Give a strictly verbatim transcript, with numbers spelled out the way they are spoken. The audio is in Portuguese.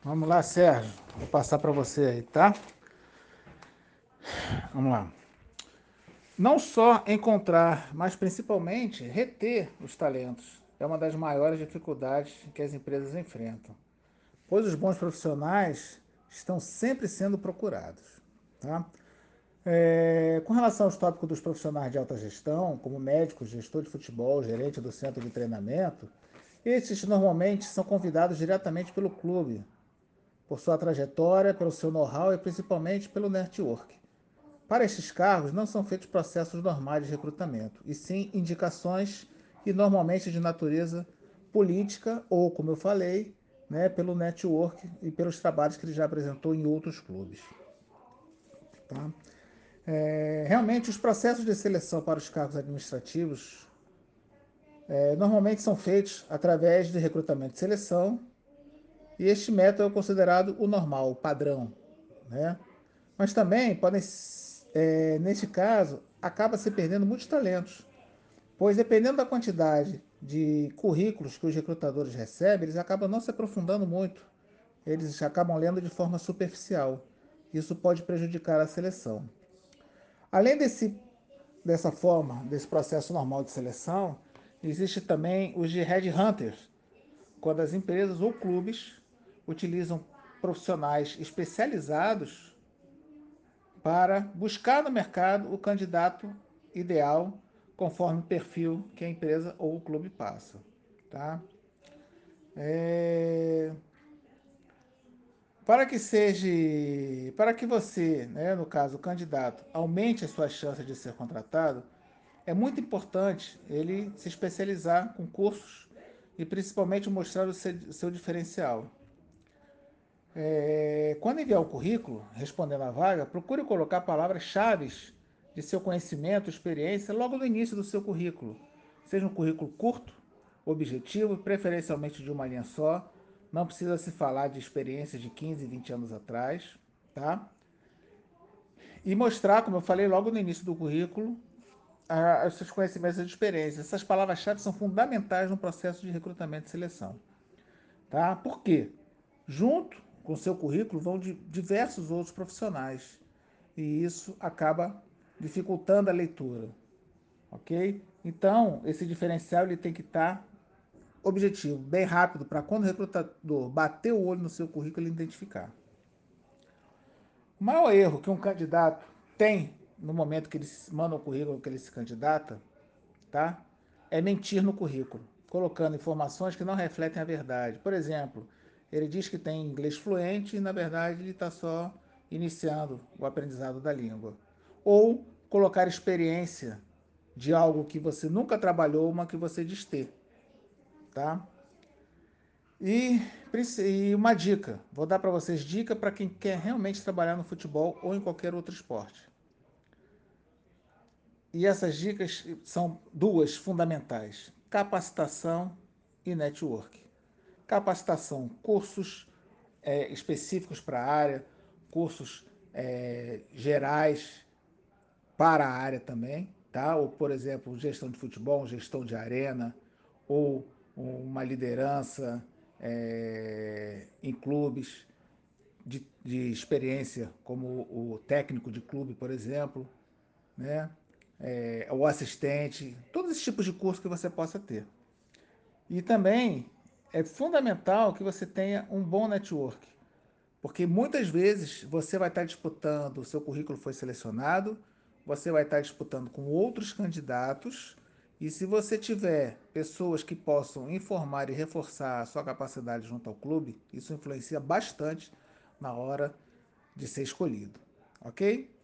Vamos lá, Sérgio. Vou passar para você aí, tá? Vamos lá. Não só encontrar, mas principalmente reter os talentos é uma das maiores dificuldades que as empresas enfrentam, pois os bons profissionais estão sempre sendo procurados, tá? É, com relação aos tópicos dos profissionais de alta gestão, como médicos, gestor de futebol, gerente do centro de treinamento, esses normalmente são convidados diretamente pelo clube, por sua trajetória, pelo seu know-how e principalmente pelo network. Para estes cargos, não são feitos processos normais de recrutamento, e sim indicações e normalmente de natureza política ou, como eu falei, né, pelo network e pelos trabalhos que ele já apresentou em outros clubes. Tá? É, realmente, os processos de seleção para os cargos administrativos é, normalmente são feitos através de recrutamento e seleção, e este método é considerado o normal, o padrão, né? Mas também podem, é, neste caso, acaba se perdendo muitos talentos, pois dependendo da quantidade de currículos que os recrutadores recebem, eles acabam não se aprofundando muito, eles acabam lendo de forma superficial. Isso pode prejudicar a seleção. Além desse, dessa forma, desse processo normal de seleção, existe também os de headhunters, quando as empresas ou clubes utilizam profissionais especializados para buscar no mercado o candidato ideal conforme o perfil que a empresa ou o clube passa. Tá? É... Para que seja, para que você, né, no caso o candidato, aumente as suas chances de ser contratado, é muito importante ele se especializar com cursos e principalmente mostrar o seu, o seu diferencial. É, quando enviar o currículo, respondendo à vaga, procure colocar palavras-chave de seu conhecimento, experiência, logo no início do seu currículo. Seja um currículo curto, objetivo, preferencialmente de uma linha só. Não precisa se falar de experiências de quinze, vinte anos atrás, tá? E mostrar, como eu falei logo no início do currículo, a, os seus conhecimentos e experiências. Essas palavras-chave são fundamentais no processo de recrutamento e seleção. Tá? Por quê? Junto com o seu currículo vão de diversos outros profissionais. E isso acaba dificultando a leitura. Ok? Então, esse diferencial ele tem que estar objetivo, bem rápido, para quando o recrutador bater o olho no seu currículo, ele identificar. O maior erro que um candidato tem no momento que ele manda o currículo que ele se candidata, tá? É mentir no currículo, colocando informações que não refletem a verdade. Por exemplo, ele diz que tem inglês fluente e, na verdade, ele está só iniciando o aprendizado da língua. Ou colocar experiência de algo que você nunca trabalhou, mas que você diz ter, tá? E, e uma dica, vou dar para vocês dica para quem quer realmente trabalhar no futebol ou em qualquer outro esporte. E essas dicas são duas fundamentais: capacitação e network. Capacitação, cursos é, específicos para a área, cursos é, gerais para a área também, tá? Ou, por exemplo, gestão de futebol, gestão de arena, ou uma liderança é, em clubes de, de experiência, como o técnico de clube, por exemplo, né? É, o assistente, todos esses tipos de curso que você possa ter. E também é fundamental que você tenha um bom network, porque muitas vezes você vai estar disputando, o seu currículo foi selecionado, você vai estar disputando com outros candidatos, e se você tiver pessoas que possam informar e reforçar a sua capacidade junto ao clube, isso influencia bastante na hora de ser escolhido, ok?